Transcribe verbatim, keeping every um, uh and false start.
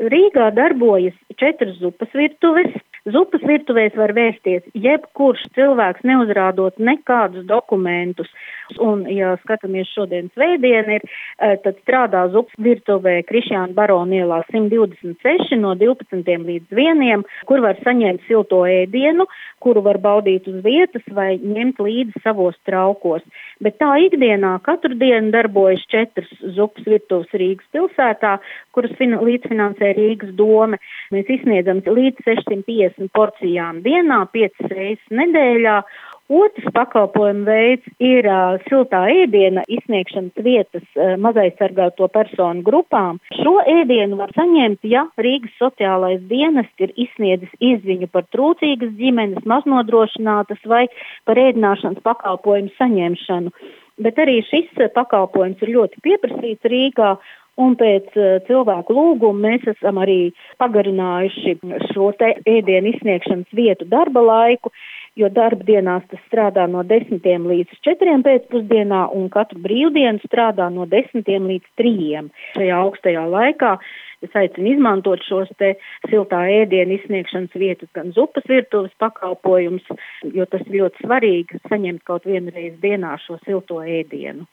Rīgā darbojas četras zupas virtuves. Zupas virtuvēs var vērsties jebkurš cilvēks, neuzrādot nekādus dokumentus. Un, ja skatāmies šodien svētdien, ir, tad strādā zupas virtuvē Krišjāna Barona ielā simt divdesmit seši no divpadsmitiem līdz vieniem, kur var saņemt silto ēdienu, kuru var baudīt uz vietas vai ņemt līdzi savos traukos. Bet tā ikdienā katru dienu darbojas četras zupas virtuves Rīgas pilsētā, kuras fin- līdzfinansē Rīgas dome. Mēs izsniedzam līdz sešsimt piecdesmit porcijām dienā, piecas reizes nedēļā. Otrs pakalpojuma veids ir uh, siltā ēdiena izsniegšanas vietas uh, mazaizsargāto personu grupām. Šo ēdienu var saņemt, ja Rīgas sociālais dienests ir izsniedzis izziņu par trūcīgas ģimenes, maznodrošinātas vai par ēdināšanas pakalpojumu saņemšanu. Bet arī šis pakalpojums ir ļoti pieprasīts Rīgā. Un pēc uh, cilvēku lūguma mēs esam arī pagarinājuši šo te ēdienu izsniegšanas vietu darba laiku, jo darba dienās tas strādā no desmitiem līdz četriem pēcpusdienā un katru brīvdienu strādā no desmitiem līdz trījiem. Šajā augstajā laikā es aicinu izmantot šos te siltā ēdienu izsniegšanas vietas, gan zupas virtuves pakalpojums, jo tas ir ļoti svarīgi saņemt kaut vienu reizi dienā šo silto ēdienu.